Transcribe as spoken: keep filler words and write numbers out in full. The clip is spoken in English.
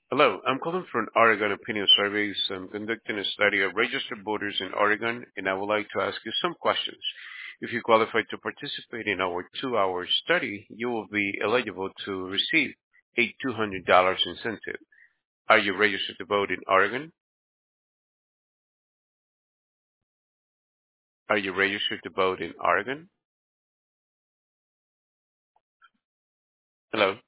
Hello, I'm calling from Oregon Opinion Surveys. I'm conducting a study of registered voters in Oregon, and I would like to ask you some questions. If you qualify to participate in our two-hour study, you will be eligible to receive a two hundred dollars incentive. Are you registered to vote in Oregon? Are you registered to vote in Oregon? Hello?